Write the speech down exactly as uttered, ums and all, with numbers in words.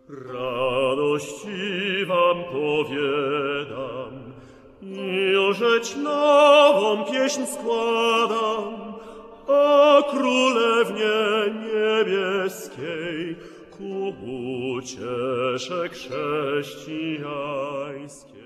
Radości wam powiadam i rzecz nową pieśń składam o Królewnie Niebieskiej ku uciesze chrześcijańskiej.